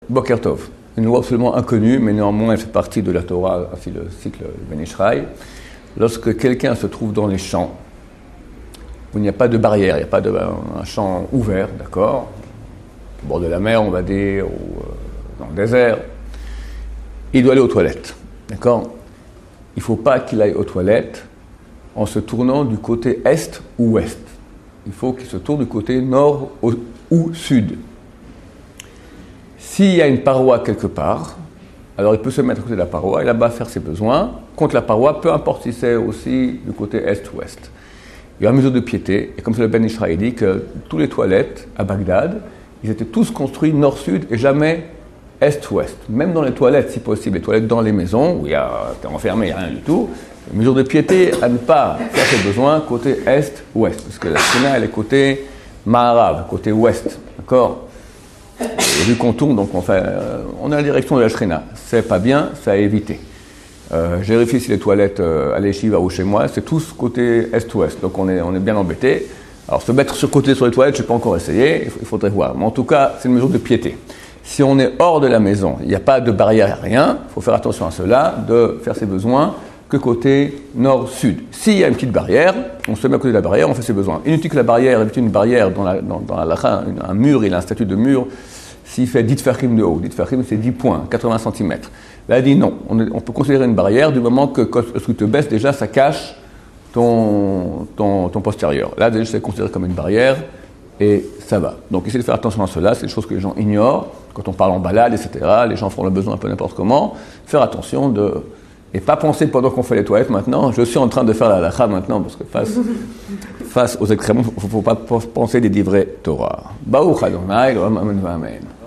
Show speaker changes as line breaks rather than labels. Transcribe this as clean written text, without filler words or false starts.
Boker Tov. Une loi absolument inconnue, mais néanmoins elle fait partie de la Torah, ainsi le cycle Ben Ishraï. Lorsque quelqu'un se trouve dans les champs, où il n'y a pas de barrière, il n'y a pas un champ ouvert, d'accord, au bord de la mer, on va dire, ou dans le désert, il doit aller aux toilettes, d'accord. Il ne faut pas qu'il aille aux toilettes en se tournant du côté est ou ouest. Il faut qu'il se tourne du côté nord ou sud. S'il y a une paroi quelque part, alors il peut se mettre à côté de la paroi et là-bas faire ses besoins contre la paroi, peu importe si c'est aussi du côté est ou ouest. Il y a une mesure de piété, et comme c'est le Ben Ishraï dit que tous les toilettes à Bagdad, ils étaient tous construits nord-sud et jamais est-ouest. Même dans les toilettes, si possible, les toilettes dans les maisons, où t'es enfermé, il n'y a rien du tout, une mesure de piété à ne pas faire ses besoins côté est-ouest, parce que la Shekhinah, elle est côté Maharav, côté ouest, d'accord. Et vu qu'on tourne, donc on a la direction de la Shekhinah. C'est pas bien, c'est à éviter. J'ai vérifié si les toilettes à l'Eshiva ou chez moi, c'est tous côté est-ouest, donc on est bien embêté. Alors se mettre sur côté sur les toilettes, je n'ai pas encore essayé, il faudrait voir. Mais en tout cas, c'est une mesure de piété. Si on est hors de la maison, il n'y a pas de barrière, rien, il faut faire attention à cela, de faire ses besoins que côté nord-sud. S'il y a une petite barrière, on se met à côté de la barrière, on fait ses besoins. Inutile que la barrière, évite une barrière dans la lacha, un mur, il a un statut de mur, s'il fait 10 tfachim de haut, 10 tfachim c'est 10 points, 80 cm. Là, il dit non, on peut considérer une barrière du moment que quand tu te baisses, déjà, ça cache ton postérieur. Là, déjà, c'est considéré comme une barrière et ça va. Donc, essayez de faire attention à cela, c'est des choses que les gens ignorent. Quand on parle en balade, etc., les gens font le besoin un peu n'importe comment. Faire attention et pas penser pendant qu'on fait les toilettes maintenant, je suis en train de faire la halakha maintenant, parce que face aux excréments, il ne faut pas penser des livrets Torah. Baruch Adonai, Amen.